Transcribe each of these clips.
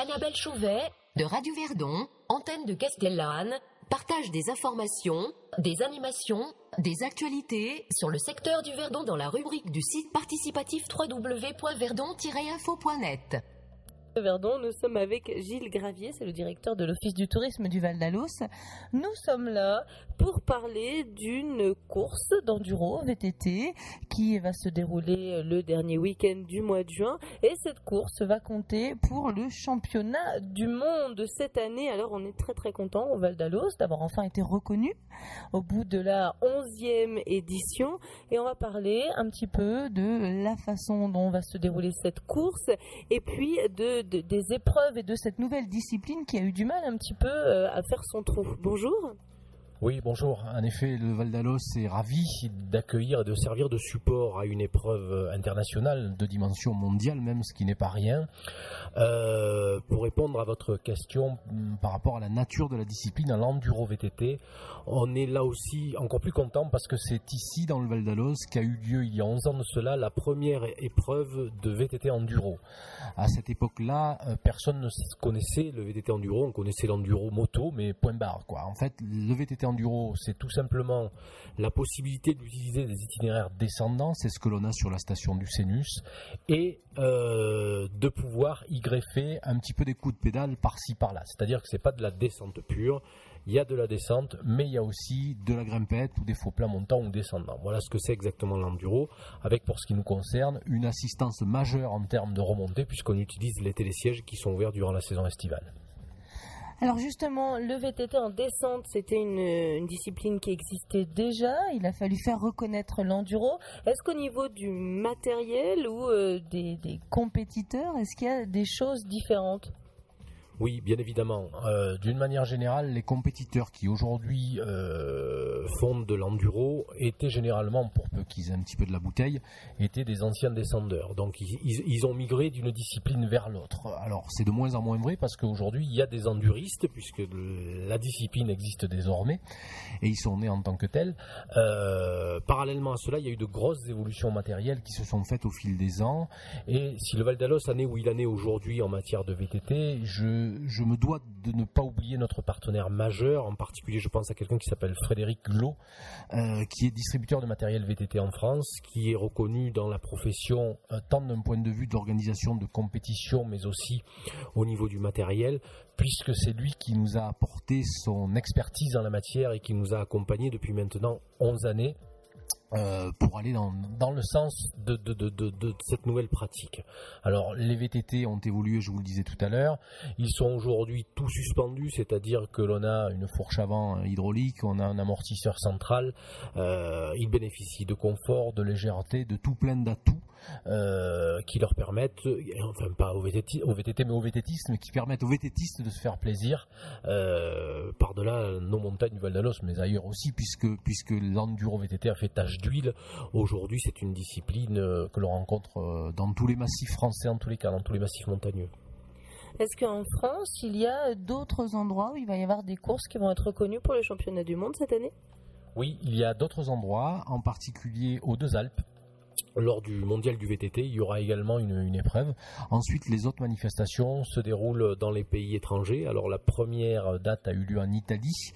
Annabelle Chauvet, de Radio Verdon, antenne de Castellane, partage des informations, des animations, des actualités sur le secteur du Verdon dans la rubrique du site participatif www.verdon-info.net. Verdon, nous sommes avec Gilles Gravier, c'est le directeur de l'Office du tourisme du Val d'Alos. Nous sommes là pour parler d'une course d'enduro VTT qui va se dérouler le dernier week-end du mois de juin. Et cette course va compter pour le championnat du monde cette année. Alors on est très très content au Val d'Alos d'avoir enfin été reconnu au bout de la 11e édition. Et on va parler un petit peu de la façon dont va se dérouler cette course et puis des épreuves et de cette nouvelle discipline qui a eu du mal un petit peu à faire son trou. Bonjour. Oui, bonjour. En effet, le Val d'Alos est ravi d'accueillir et de servir de support à une épreuve internationale de dimension mondiale, même ce qui n'est pas rien. Pour répondre à votre question par rapport à la nature de la discipline, à l'enduro VTT, on est là aussi encore plus content parce que c'est ici, dans le Val d'Alos, qu'a eu lieu il y a 11 ans de cela, la première épreuve de VTT enduro. À cette époque-là, personne ne connaissait le VTT enduro, on connaissait l'enduro moto, mais point barre, quoi. En fait, le VTT enduro, c'est tout simplement la possibilité d'utiliser des itinéraires descendants, c'est ce que l'on a sur la station du Sénus, et de pouvoir y greffer un petit peu des coups de pédale par-ci par-là. C'est-à-dire que c'est pas de la descente pure, il y a de la descente, mais il y a aussi de la grimpette ou des faux plats montants ou descendants. Voilà ce que c'est exactement l'enduro, avec pour ce qui nous concerne une assistance majeure en termes de remontée, puisqu'on utilise les télésièges qui sont ouverts durant la saison estivale. Alors justement, le VTT en descente, c'était une discipline qui existait déjà. Il a fallu faire reconnaître l'enduro. Est-ce qu'au niveau du matériel ou des compétiteurs, est-ce qu'il y a des choses différentes ? Oui, bien évidemment. D'une manière générale, les compétiteurs qui aujourd'hui font de l'enduro étaient généralement, pour peu qu'ils aient un petit peu de la bouteille, étaient des anciens descendeurs. Donc ils ont migré d'une discipline vers l'autre. Alors c'est de moins en moins vrai parce qu'aujourd'hui il y a des enduristes puisque la discipline existe désormais et ils sont nés en tant que tels. Parallèlement à cela, il y a eu de grosses évolutions matérielles qui se sont faites au fil des ans. Et si le Val d'Alos en est où il en est aujourd'hui en matière de VTT, je me dois de ne pas oublier notre partenaire majeur, en particulier je pense à quelqu'un qui s'appelle Frédéric Glo, qui est distributeur de matériel VTT en France, qui est reconnu dans la profession tant d'un point de vue de l'organisation de compétition, mais aussi au niveau du matériel, puisque c'est lui qui nous a apporté son expertise en la matière et qui nous a accompagnés depuis maintenant 11 années. Pour aller dans le sens de cette nouvelle pratique. Alors les VTT ont évolué, je vous le disais tout à l'heure, ils sont aujourd'hui tout suspendus, c'est-à-dire que l'on a une fourche avant hydraulique, on a un amortisseur central, ils bénéficient de confort, de légèreté, de tout plein d'atouts qui leur permettent, enfin pas au VTT mais au VTTisme, mais qui permettent aux VTTistes de se faire plaisir par-delà nos montagnes du Val d'Alos, mais ailleurs aussi, puisque l'enduro VTT a fait tache d'huile. Aujourd'hui, c'est une discipline que l'on rencontre dans tous les massifs français, en tous les cas, dans tous les massifs montagneux. Est-ce qu'en France, il y a d'autres endroits où il va y avoir des courses qui vont être reconnues pour le championnat du monde cette année ? Oui, il y a d'autres endroits, en particulier aux Deux Alpes. Lors du mondial du VTT, il y aura également une épreuve. Ensuite, les autres manifestations se déroulent dans les pays étrangers. Alors, la première date a eu lieu en Italie.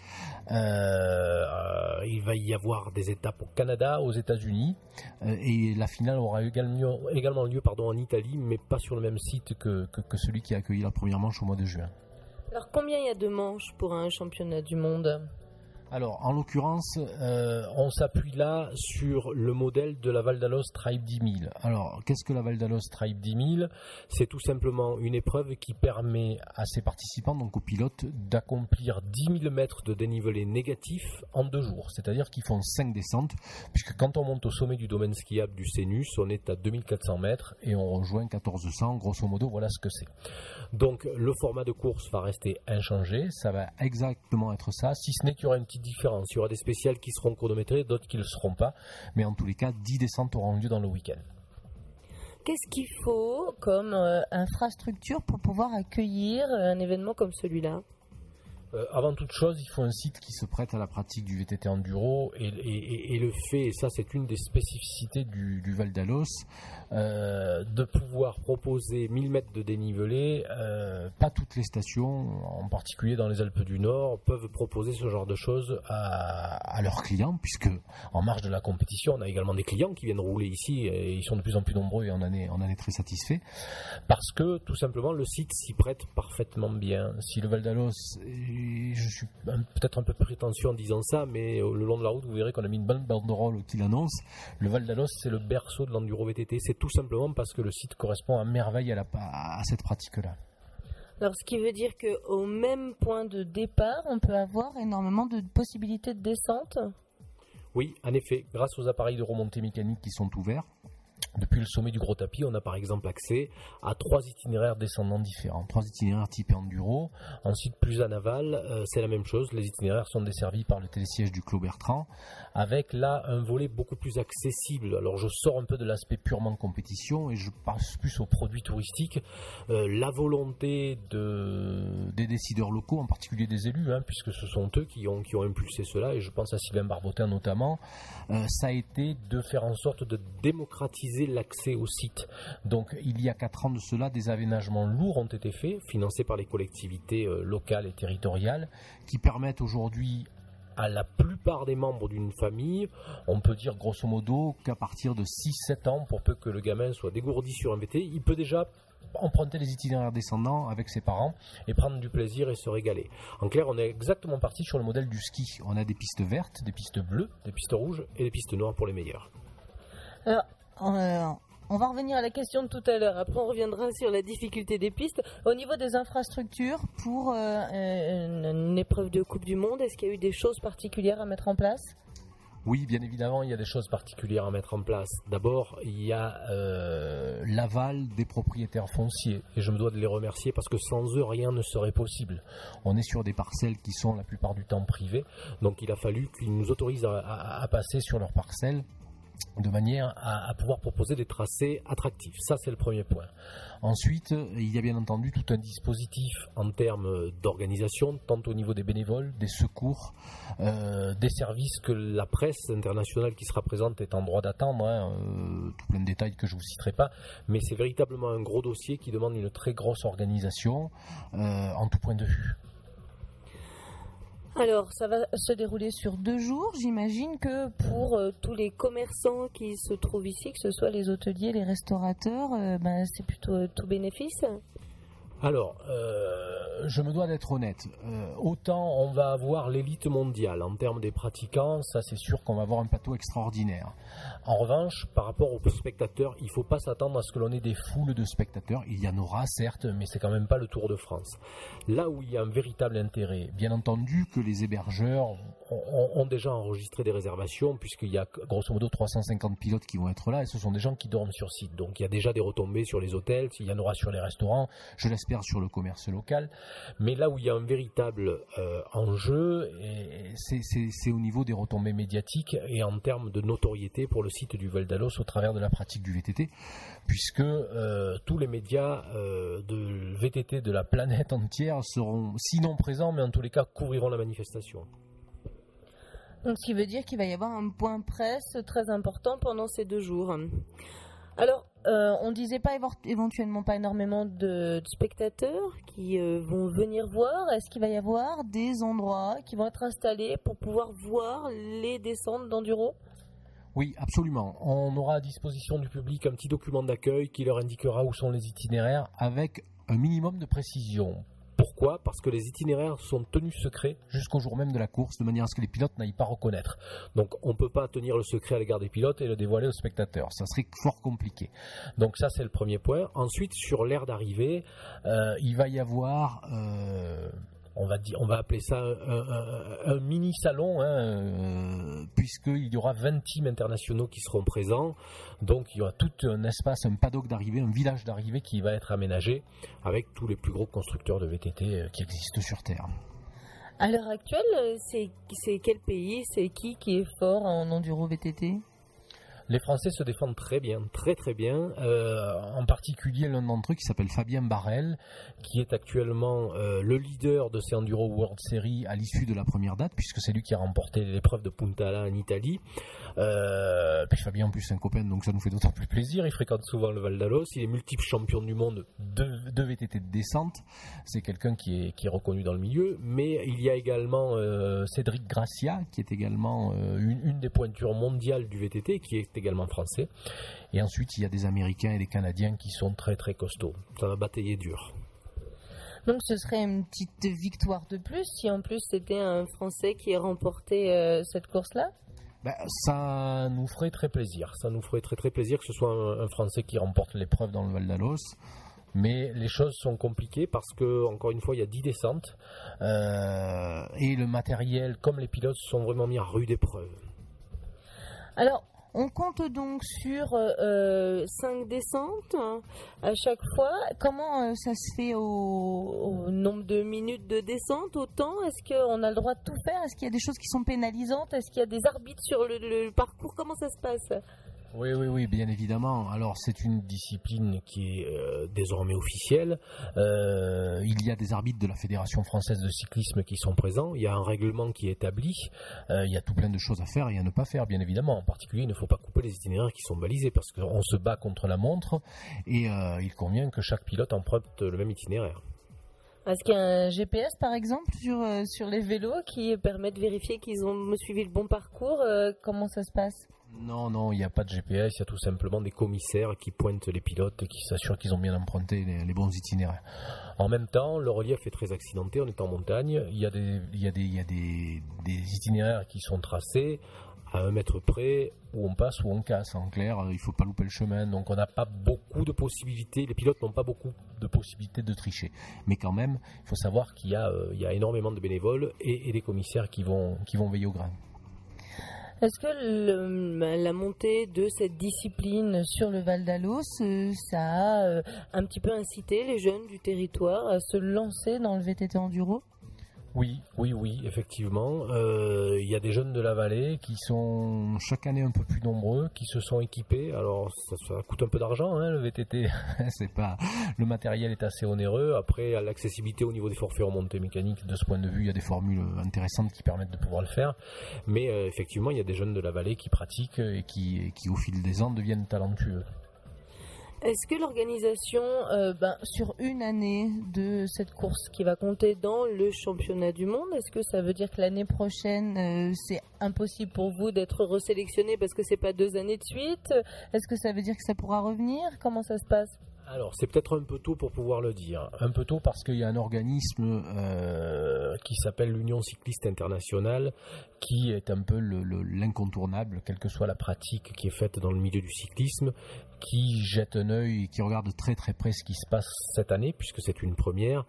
Il va y avoir des étapes au Canada, aux États-Unis. Et la finale aura également lieu en Italie, mais pas sur le même site que celui qui a accueilli la première manche au mois de juin. Alors, combien il y a de manches pour un championnat du monde ? Alors, en l'occurrence, on s'appuie là sur le modèle de la Val d'Alos Tribe 10 000. Alors, qu'est-ce que la Val d'Alos Tribe 10 000 ? C'est tout simplement une épreuve qui permet à ses participants, donc aux pilotes, d'accomplir 10 000 mètres de dénivelé négatif en 2 jours. C'est-à-dire qu'ils font 5 descentes, puisque quand on monte au sommet du domaine skiable du Sénus, on est à 2400 mètres et on rejoint 1400. Grosso modo, voilà ce que c'est. Donc, le format de course va rester inchangé. Ça va exactement être ça, si ce n'est qu'il y aura une petite différence. Il y aura des spéciales qui seront chronométrées, d'autres qui ne le seront pas. Mais en tous les cas, 10 descentes auront lieu dans le week-end. Qu'est-ce qu'il faut comme infrastructure pour pouvoir accueillir un événement comme celui-là ? Avant toute chose, il faut un site qui se prête à la pratique du VTT enduro et le fait, et ça c'est une des spécificités du Val d'Alos, de pouvoir proposer 1000 mètres de dénivelé. Pas toutes les stations, en particulier dans les Alpes du Nord, peuvent proposer ce genre de choses à leurs clients, puisque en marge de la compétition, on a également des clients qui viennent rouler ici et ils sont de plus en plus nombreux et on en est très satisfait, parce que tout simplement le site s'y prête parfaitement bien. Si le Val d'Alos, je suis peut-être un peu prétentieux en disant ça, mais le long de la route, vous verrez qu'on a mis une bonne banderole qui l'annonce. Le Val d'Alos, c'est le berceau de l'enduro VTT. C'est tout simplement parce que le site correspond à merveille à cette pratique-là. Alors, ce qui veut dire qu'au même point de départ, on peut avoir énormément de possibilités de descente ? Oui, en effet, grâce aux appareils de remontée mécanique qui sont ouverts, depuis le sommet du Gros Tapis, on a par exemple accès à 3 itinéraires descendants différents, 3 itinéraires type enduro. Ensuite, plus en aval, c'est la même chose. Les itinéraires sont desservis par le télésiège du Clos Bertrand, avec là un volet beaucoup plus accessible. Alors je sors un peu de l'aspect purement compétition et je passe plus aux produits touristiques. La volonté des décideurs locaux, en particulier des élus, puisque ce sont eux qui ont impulsé cela, et je pense à Sylvain Barbotin notamment, ça a été de faire en sorte de démocratiser l'accès au site. Donc il y a 4 ans de cela, des aménagements lourds ont été faits, financés par les collectivités locales et territoriales, qui permettent aujourd'hui à la plupart des membres d'une famille, on peut dire grosso modo qu'à partir de 6-7 ans, pour peu que le gamin soit dégourdi sur un VT, il peut déjà emprunter les itinéraires descendants avec ses parents et prendre du plaisir et se régaler. En clair, on est exactement parti sur le modèle du ski. On a des pistes vertes, des pistes bleues, des pistes rouges et des pistes noires pour les meilleurs. Alors, on va revenir à la question de tout à l'heure. Après, on reviendra sur la difficulté des pistes. Au niveau des infrastructures, pour une épreuve de Coupe du Monde, est-ce qu'il y a eu des choses particulières à mettre en place ? Oui, bien évidemment, il y a des choses particulières à mettre en place. D'abord, il y a l'aval des propriétaires fonciers. Et je me dois de les remercier parce que sans eux, rien ne serait possible. On est sur des parcelles qui sont la plupart du temps privées. Donc il a fallu qu'ils nous autorisent à passer sur leurs parcelles de manière à pouvoir proposer des tracés attractifs. Ça, c'est le premier point. Ensuite, il y a bien entendu tout un dispositif en termes d'organisation, tant au niveau des bénévoles, des secours, des services que la presse internationale qui sera présente est en droit d'attendre, tout plein de détails que je ne vous citerai pas, mais c'est véritablement un gros dossier qui demande une très grosse organisation en tout point de vue. Alors, ça va se dérouler sur 2 jours. J'imagine que pour tous les commerçants qui se trouvent ici, que ce soit les hôteliers, les restaurateurs, c'est plutôt tout bénéfice. Alors, je me dois d'être honnête. Autant on va avoir l'élite mondiale en termes des pratiquants, ça c'est sûr qu'on va avoir un plateau extraordinaire. En revanche, par rapport aux spectateurs, il ne faut pas s'attendre à ce que l'on ait des foules de spectateurs. Il y en aura certes, mais c'est quand même pas le Tour de France. Là où il y a un véritable intérêt, bien entendu que les hébergeurs ont déjà enregistré des réservations, puisqu'il y a grosso modo 350 pilotes qui vont être là, et ce sont des gens qui dorment sur site. Donc il y a déjà des retombées sur les hôtels, il y en aura sur les restaurants, je l'espère sur le commerce local. Mais là où il y a un véritable enjeu, c'est au niveau des retombées médiatiques et en termes de notoriété pour le site du Val d'Alos au travers de la pratique du VTT, puisque tous les médias de VTT de la planète entière seront, sinon présents, mais en tous les cas couvriront la manifestation. Donc, ce qui veut dire qu'il va y avoir un point presse très important pendant ces 2 jours. Alors, on ne disait pas éventuellement pas énormément de spectateurs qui vont venir voir. Est-ce qu'il va y avoir des endroits qui vont être installés pour pouvoir voir les descentes d'enduro ? Oui, absolument. On aura à disposition du public un petit document d'accueil qui leur indiquera où sont les itinéraires avec un minimum de précision. Pourquoi ? Parce que les itinéraires sont tenus secrets jusqu'au jour même de la course, de manière à ce que les pilotes n'aillent pas reconnaître. Donc on ne peut pas tenir le secret à l'égard des pilotes et le dévoiler aux spectateurs. Ça serait fort compliqué. Donc ça, c'est le premier point. Ensuite, sur l'aire d'arrivée, il va y avoir... on va appeler ça un mini-salon, puisqu'il y aura 20 teams internationaux qui seront présents. Donc il y aura tout un espace, un paddock d'arrivée, un village d'arrivée qui va être aménagé avec tous les plus gros constructeurs de VTT qui existent sur Terre. À l'heure actuelle, c'est quel pays, c'est qui est fort en enduro VTT ? Les Français se défendent très bien, très très bien. En particulier l'un d'entre eux qui s'appelle Fabien Barrel, qui est actuellement le leader de ces Enduro World Series à l'issue de la première date, puisque c'est lui qui a remporté l'épreuve de Punta Ala en Italie. Puis Fabien en plus c'est un copain, donc ça nous fait d'autant plus plaisir. Il fréquente souvent le Val d'Alos, il est multiple champion du monde de VTT de descente. C'est quelqu'un qui est reconnu dans le milieu, mais il y a également Cédric Gracia, qui est également une des pointures mondiales du VTT, qui est également français. Et ensuite il y a des Américains et des Canadiens qui sont très très costauds. Ça va batailler dur. Donc ce serait une petite victoire de plus si en plus c'était un Français qui remportait cette course-là? Ça nous ferait très plaisir. Ça nous ferait très très plaisir que ce soit un Français qui remporte l'épreuve dans le Val d'Alos. Mais les choses sont compliquées parce que, encore une fois, il y a 10 descentes et le matériel, comme les pilotes, sont vraiment mis à rude épreuve. Alors, on compte donc sur 5 descentes à chaque fois. Comment ça se fait au nombre de minutes de descente, au temps? Est-ce qu'on a le droit de tout faire? Est-ce qu'il y a des choses qui sont pénalisantes? Est-ce qu'il y a des arbitres sur le parcours? Comment ça se passe? Oui, bien évidemment. Alors, c'est une discipline qui est désormais officielle. Il y a des arbitres de la Fédération française de cyclisme qui sont présents. Il y a un règlement qui est établi. Il y a tout plein de choses à faire et à ne pas faire, bien évidemment. En particulier, il ne faut pas couper les itinéraires qui sont balisés parce qu'on se bat contre la montre et il convient que chaque pilote emprunte le même itinéraire. Est-ce qu'il y a un GPS, par exemple, sur les vélos qui permet de vérifier qu'ils ont suivi le bon parcours? Comment ça se passe? Non, il n'y a pas de GPS, il y a tout simplement des commissaires qui pointent les pilotes et qui s'assurent qu'ils ont bien emprunté les bons itinéraires. En même temps, le relief est très accidenté, on est en montagne, il y a des itinéraires qui sont tracés à 1 mètre près, où on passe ou on casse. En clair, il ne faut pas louper le chemin, donc on n'a pas beaucoup de possibilités, les pilotes n'ont pas beaucoup de possibilités de tricher. Mais quand même, il faut savoir qu'il y a énormément de bénévoles et des commissaires qui vont veiller au grain. Est-ce que la montée de cette discipline sur le Val d'Alos, ça a un petit peu incité les jeunes du territoire à se lancer dans le VTT enduro? Oui, effectivement. Il y a des jeunes de la vallée qui sont chaque année un peu plus nombreux, qui se sont équipés. Alors ça coûte un peu d'argent, le VTT. C'est pas, le matériel est assez onéreux. Après, l'accessibilité au niveau des forfaits remontées mécaniques, de ce point de vue, il y a des formules intéressantes qui permettent de pouvoir le faire. Mais effectivement, il y a des jeunes de la vallée qui pratiquent et qui au fil des ans deviennent talentueux. Est-ce que l'organisation, sur une année de cette course qui va compter dans le championnat du monde, est-ce que ça veut dire que l'année prochaine, c'est impossible pour vous d'être resélectionné parce que c'est pas 2 années de suite? Est-ce que ça veut dire que ça pourra revenir? Comment ça se passe? Alors, c'est peut-être un peu tôt pour pouvoir le dire. Un peu tôt parce qu'il y a un organisme qui s'appelle l'Union cycliste internationale, qui est un peu l'incontournable, quelle que soit la pratique qui est faite dans le milieu du cyclisme, qui jette un œil et qui regarde très très près ce qui se passe cette année, puisque c'est une première.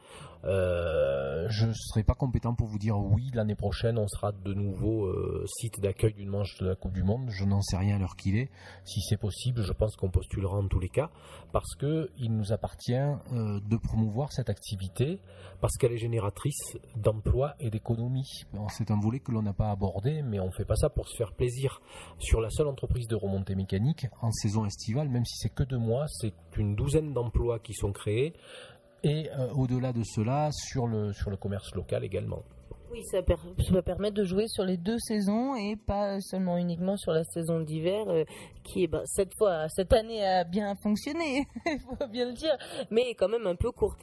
Je ne serai pas compétent pour vous dire oui, l'année prochaine on sera de nouveau site d'accueil d'une manche de la Coupe du Monde. Je n'en sais rien à l'heure qu'il est. Si c'est possible, je pense qu'on postulera en tous les cas, parce qu'il nous appartient de promouvoir cette activité, parce qu'elle est génératrice d'emplois et d'économies. C'est un volet que l'on n'a pas abordé, mais on ne fait pas ça pour se faire plaisir. Sur la seule entreprise de remontée mécanique, en saison estivale, même si c'est que 2 mois, c'est une 12aine d'emplois qui sont créés. Et au-delà de cela, sur le commerce local également. Oui, ça permet de jouer sur les 2 saisons et pas seulement uniquement sur la saison d'hiver qui est cette année a bien fonctionné, il faut bien le dire, mais quand même un peu courte.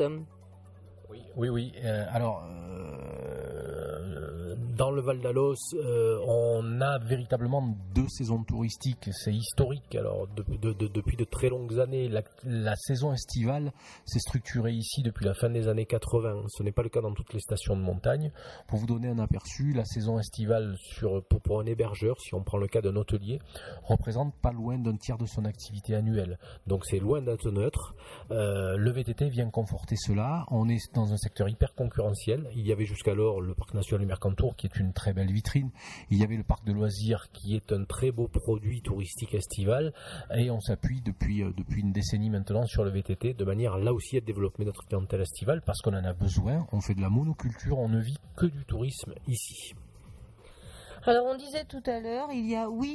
Oui. Alors, dans le Val d'Alos, on a véritablement 2 saisons touristiques. C'est historique. Alors, depuis de très longues années, la saison estivale s'est structurée ici depuis la fin des années 80. Ce n'est pas le cas dans toutes les stations de montagne. Pour vous donner un aperçu, la saison estivale pour un hébergeur, si on prend le cas d'un hôtelier, représente pas loin d'un tiers de son activité annuelle. Donc, c'est loin d'être neutre. Le VTT vient conforter cela. On est dans un secteur hyper concurrentiel. Il y avait jusqu'alors le parc national du Mercantour qui est une très belle vitrine. Il y avait le parc de loisirs qui est un très beau produit touristique estival, et on s'appuie depuis une décennie maintenant sur le VTT de manière là aussi à développer notre clientèle estivale parce qu'on en a besoin. On fait de la monoculture, on ne vit que du tourisme ici. Alors on disait tout à l'heure, il y a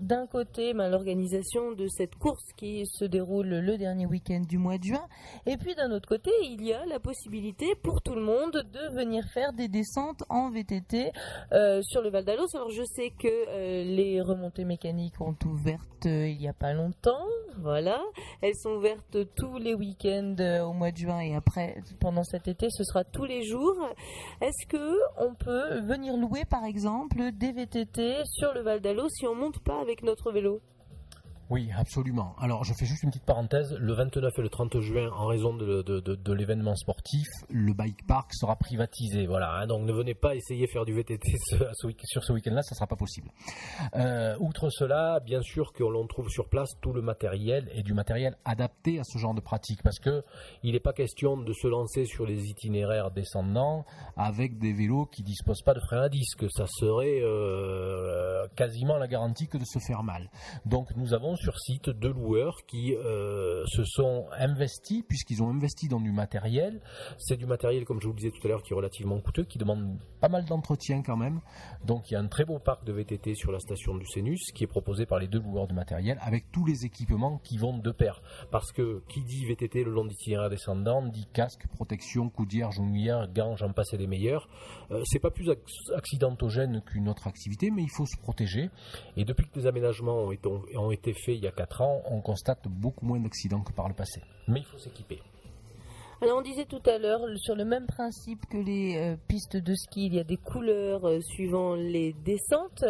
d'un côté l'organisation de cette course qui se déroule le dernier week-end du mois de juin, et puis d'un autre côté, il y a la possibilité pour tout le monde de venir faire des descentes en VTT sur le Val d'Alos. Alors je sais que les remontées mécaniques ont ouvertes il n'y a pas longtemps, voilà. Elles sont ouvertes tous les week-ends au mois de juin, et après, pendant cet été, ce sera tous les jours. Est-ce qu'on peut venir louer, par exemple, des VTT sur le Val d'Alos si on ne monte pas avec notre vélo ? Oui, absolument. Alors, je fais juste une petite parenthèse. Le 29 et le 30 juin, en raison de l'événement sportif, le bike park sera privatisé. Voilà, hein, donc ne venez pas essayer de faire du VTT sur ce week-end-là, ça ne sera pas possible. Outre cela, bien sûr que l'on trouve sur place tout le matériel et du matériel adapté à ce genre de pratique, parce que il n'est pas question de se lancer sur les itinéraires descendants avec des vélos qui ne disposent pas de frein à disque. Ça serait quasiment la garantie que de se faire mal. Donc, nous avons sur site 2 loueurs qui se sont investis, puisqu'ils ont investi dans du matériel. C'est du matériel, comme je vous le disais tout à l'heure, qui est relativement coûteux, qui demande pas mal d'entretien quand même. Donc il y a un très beau parc de VTT sur la station du Sénus qui est proposé par les 2 loueurs du matériel, avec tous les équipements qui vont de pair. Parce que qui dit VTT le long d'itinéraire descendant dit casque, protection, coudière, genouillère, gants, j'en passe et des meilleurs. C'est pas plus accidentogène qu'une autre activité, mais il faut se protéger. Et depuis que des aménagements ont été faits il y a 4 ans, on constate beaucoup moins d'accidents que par le passé. Mais il faut s'équiper. Alors on disait tout à l'heure, sur le même principe que les pistes de ski, il y a des couleurs suivant les descentes.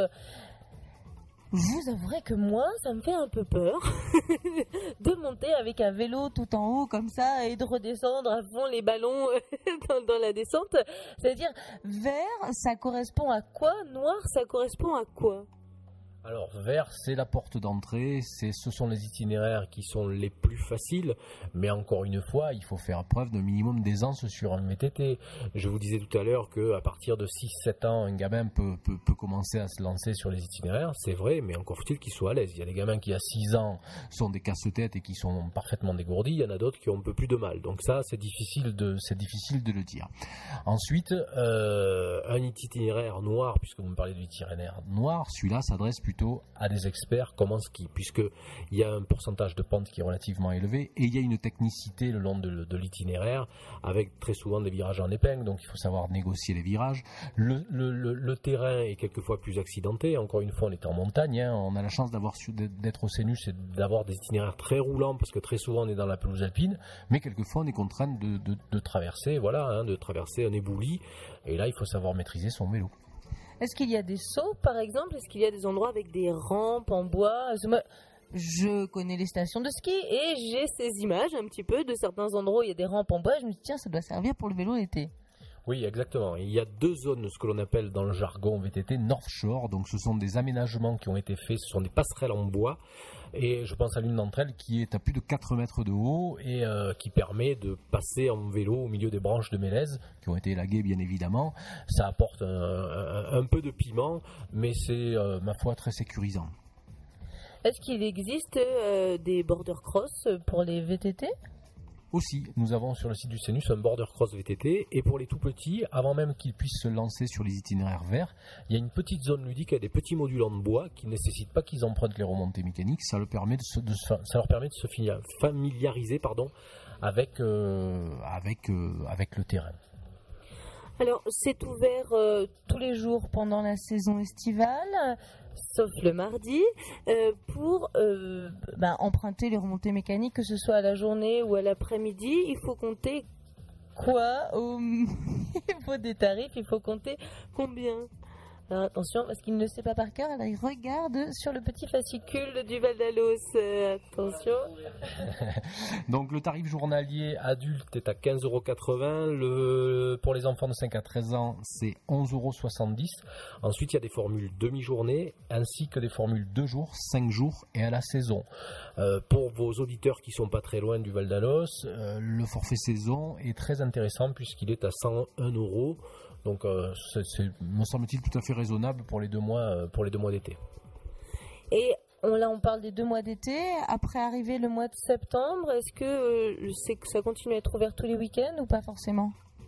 Vous avouerez que moi, ça me fait un peu peur de monter avec un vélo tout en haut comme ça et de redescendre à fond les ballons dans la descente. C'est-à-dire, vert, ça correspond à quoi ? Noir, ça correspond à quoi ? Alors, vert, c'est la porte d'entrée, ce sont les itinéraires qui sont les plus faciles, mais encore une fois, il faut faire preuve d'un minimum d'aisance sur un VTT. Je vous disais tout à l'heure qu'à partir de 6-7 ans, un gamin peut commencer à se lancer sur les itinéraires, c'est vrai, mais encore faut-il qu'il soit à l'aise. Il y a des gamins qui à 6 ans sont des casse-têtes et qui sont parfaitement dégourdis, il y en a d'autres qui ont un peu plus de mal. Donc ça, c'est difficile de le dire. Ensuite, un itinéraire noir, puisque vous me parlez de l'itinéraire noir, celui-là s'adresse plutôt à des experts comme en ski, puisqu'il y a un pourcentage de pente qui est relativement élevé et il y a une technicité le long de l'itinéraire avec très souvent des virages en épingle, donc il faut savoir négocier les virages. Le terrain est quelquefois plus accidenté, encore une fois on est en montagne, hein. On a la chance d'être au Sénus et d'avoir des itinéraires très roulants parce que très souvent on est dans la pelouse alpine, mais quelquefois on est contraint de traverser, de traverser un éboulis, et là il faut savoir maîtriser son vélo. Est-ce qu'il y a des sauts, par exemple ? Est-ce qu'il y a des endroits avec des rampes en bois ? Je connais les stations de ski et j'ai ces images un petit peu de certains endroits où il y a des rampes en bois. Je me dis, tiens, ça doit servir pour le vélo l'été. Oui, exactement. Il y a 2 zones, ce que l'on appelle dans le jargon VTT North Shore. Donc, ce sont des aménagements qui ont été faits, ce sont des passerelles en bois. Et je pense à l'une d'entre elles qui est à plus de 4 mètres de haut et qui permet de passer en vélo au milieu des branches de mélèze qui ont été élaguées, bien évidemment. Ça apporte un peu de piment, mais c'est, ma foi, très sécurisant. Est-ce qu'il existe des border cross pour les VTT ? Aussi, nous avons sur le site du Sénus un border cross VTT, et pour les tout petits, avant même qu'ils puissent se lancer sur les itinéraires verts, il y a une petite zone ludique avec des petits modules en bois qui ne nécessitent pas qu'ils empruntent les remontées mécaniques. Ça leur permet de se familiariser avec le terrain. Alors, c'est ouvert tous les jours pendant la saison estivale, sauf le mardi, pour emprunter les remontées mécaniques, que ce soit à la journée ou à l'après-midi. Il faut compter quoi au niveau des tarifs ? Il faut compter combien ? Alors attention, parce qu'il ne le sait pas par cœur, alors il regarde sur le petit fascicule du Val d'Alos. Attention. Donc le tarif journalier adulte est à 15,80 €. Pour les enfants de 5 à 13 ans, c'est 11,70 €. Ensuite, il y a des formules demi-journée ainsi que des formules 2 jours, 5 jours et à la saison. Pour vos auditeurs qui ne sont pas très loin du Val d'Alos, le forfait saison est très intéressant puisqu'il est à 101 €. Donc, c'est, me semble-t-il, tout à fait raisonnable pour les 2 mois d'été. Et on parle des 2 mois d'été. Après arriver le mois de septembre, est-ce que ça continue à être ouvert tous les week-ends ou pas forcément ?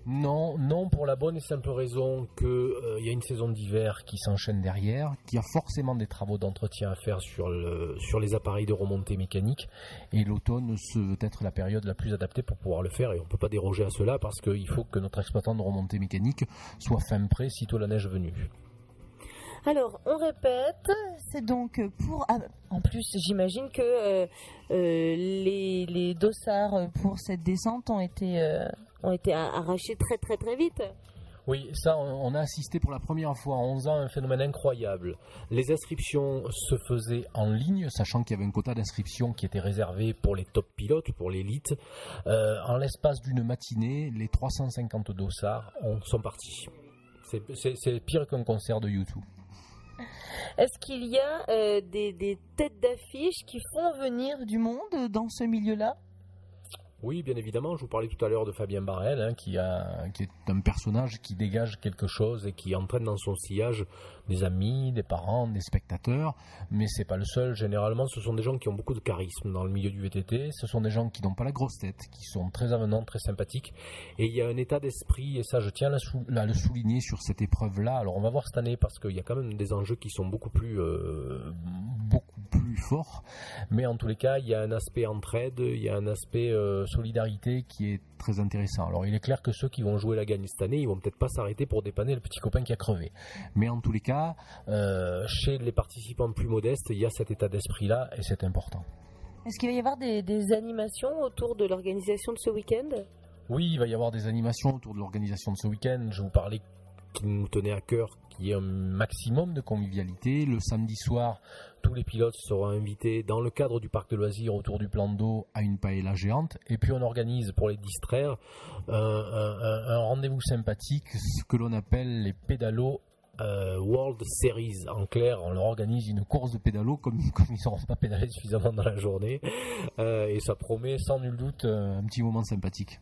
Non, pour la bonne et simple raison qu'il y a une saison d'hiver qui s'enchaîne derrière, qu'il y a forcément des travaux d'entretien à faire sur les appareils de remontée mécanique, et l'automne veut être la période la plus adaptée pour pouvoir le faire, et on ne peut pas déroger à cela parce qu'il faut que notre exploitant de remontée mécanique soit fin prêt sitôt la neige venue. Alors, on répète, c'est donc pour... en plus, j'imagine que les dossards pour cette descente ont été arrachés très très très vite. Oui, ça, on a assisté pour la première fois en 11 ans à un phénomène incroyable. Les inscriptions se faisaient en ligne, sachant qu'il y avait un quota d'inscription qui était réservé pour les top pilotes, pour l'élite. En l'espace d'une matinée, les 350 dossards sont partis. C'est pire qu'un concert de U2. Est-ce qu'il y a des têtes d'affiche qui font venir du monde dans ce milieu-là ? Oui, bien évidemment. Je vous parlais tout à l'heure de Fabien Barrel, qui est un personnage qui dégage quelque chose et qui entraîne dans son sillage des amis, des parents, des spectateurs. Mais c'est pas le seul. Généralement, ce sont des gens qui ont beaucoup de charisme dans le milieu du VTT. Ce sont des gens qui n'ont pas la grosse tête, qui sont très avenants, très sympathiques. Et il y a un état d'esprit, et ça, je tiens à le souligner sur cette épreuve-là. Alors, on va voir cette année parce qu'il y a quand même des enjeux qui sont beaucoup plus forts. Mais en tous les cas, il y a un aspect entraide, il y a un aspect solidarité qui est très intéressant. Alors il est clair que ceux qui vont jouer la gagne cette année, ils vont peut-être pas s'arrêter pour dépanner le petit copain qui a crevé. Mais en tous les cas, chez les participants plus modestes, il y a cet état d'esprit-là et c'est important. Est-ce qu'il va y avoir des animations autour de l'organisation de ce week-end ? Oui, il va y avoir des animations autour de l'organisation de ce week-end. Je vous parlais qui nous tenait à cœur, qu'il y ait un maximum de convivialité. Le samedi soir, tous les pilotes seront invités dans le cadre du parc de loisirs autour du plan d'eau à une paella géante. Et puis on organise pour les distraire un rendez-vous sympathique, ce que l'on appelle les pédalos World Series. En clair, on leur organise une course de pédalo comme ils n'auront pas pédalé suffisamment dans la journée. Et ça promet sans nul doute un petit moment sympathique.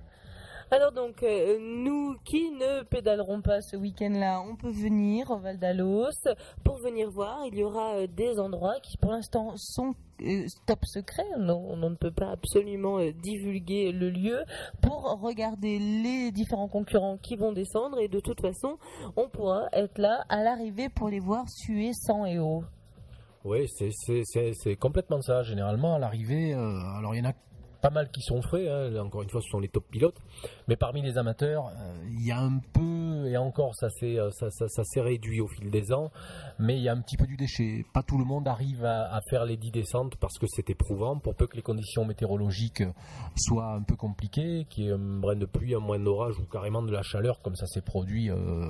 Alors donc, nous qui ne pédalerons pas ce week-end-là, on peut venir au Val d'Alos pour venir voir. Il y aura des endroits qui pour l'instant sont top secrets. On ne peut pas absolument divulguer le lieu pour regarder les différents concurrents qui vont descendre. Et de toute façon, on pourra être là à l'arrivée pour les voir suer sang et eau. Oui, c'est complètement ça. Généralement, à l'arrivée, alors il y en a pas mal qui sont frais, encore une fois ce sont les top pilotes, mais parmi les amateurs il y a un peu, et encore ça s'est réduit au fil des ans, mais il y a un petit peu du déchet. Pas tout le monde arrive à faire les 10 descentes parce que c'est éprouvant, pour peu que les conditions météorologiques soient un peu compliquées, qu'il y ait un brin de pluie, un moins d'orage ou carrément de la chaleur comme ça s'est produit,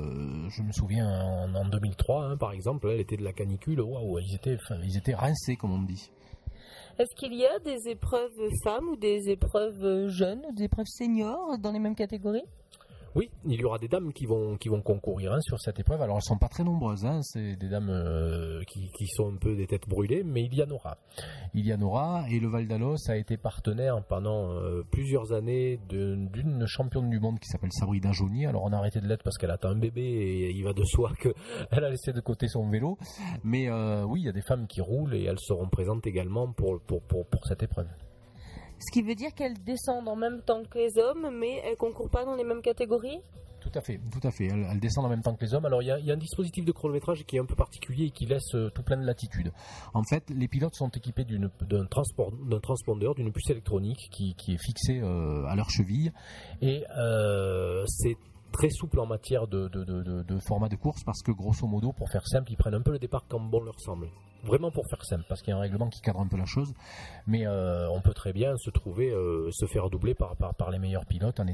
je me souviens en 2003 par exemple, l'été de la canicule, waouh, ils étaient rincés comme on dit. Est-ce qu'il y a des épreuves femmes ou des épreuves jeunes ou des épreuves seniors dans les mêmes catégories ? Oui, il y aura des dames qui vont concourir sur cette épreuve. Alors elles ne sont pas très nombreuses, c'est des dames qui sont un peu des têtes brûlées, mais il y en aura. Il y en aura, et le Val d'Alos a été partenaire pendant plusieurs années d'une championne du monde qui s'appelle Sabrina Jounier. Alors on a arrêté de l'être parce qu'elle attend un bébé et il va de soi qu'elle a laissé de côté son vélo. Mais oui, il y a des femmes qui roulent et elles seront présentes également pour cette épreuve. Ce qui veut dire qu'elles descendent en même temps que les hommes, mais elles ne concourent pas dans les mêmes catégories ? Tout à fait. Elles descendent en même temps que les hommes. Alors il y a un dispositif de chronométrage qui est un peu particulier et qui laisse tout plein de latitude. En fait, les pilotes sont équipés d'un transpondeur, d'une puce électronique qui est fixée à leur cheville, et c'est très souple en matière de format de course parce que grosso modo, pour faire simple, ils prennent un peu le départ comme bon leur semble. Vraiment pour faire simple, parce qu'il y a un règlement qui cadre un peu la chose, mais on peut très bien se faire doubler par les meilleurs pilotes en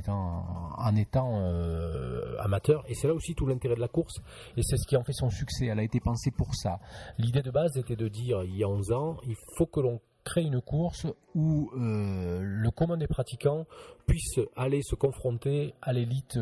étant amateur, et c'est là aussi tout l'intérêt de la course, et c'est ce qui en fait son succès. Elle a été pensée pour ça. L'idée de base était de dire, il y a 11 ans, il faut que l'on crée une course où le commun des pratiquants puisse aller se confronter à l'élite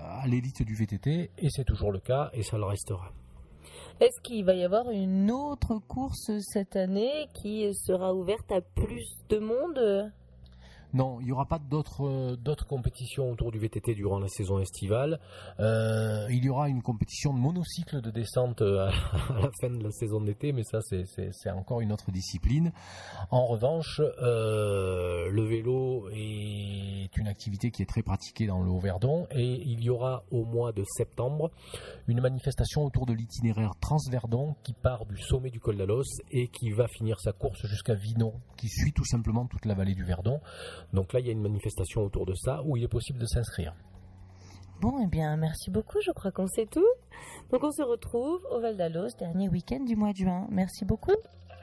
du VTT, et c'est toujours le cas, et ça le restera. Est-ce qu'il va y avoir une autre course cette année qui sera ouverte à plus de monde ? Non, il n'y aura pas d'autres compétitions autour du VTT durant la saison estivale. Il y aura une compétition de monocycle de descente à la fin de la saison d'été, mais ça c'est encore une autre discipline. En revanche, le vélo est une activité qui est très pratiquée dans le Haut-Verdon, et il y aura au mois de septembre une manifestation autour de l'itinéraire Transverdon qui part du sommet du col d'Alos et qui va finir sa course jusqu'à Vinon, qui suit tout simplement toute la vallée du Verdon. Donc là, il y a une manifestation autour de ça où il est possible de s'inscrire. Bon, eh bien, merci beaucoup, je crois qu'on sait tout. Donc on se retrouve au Val d'Alos, dernier week-end du mois de juin. Merci beaucoup.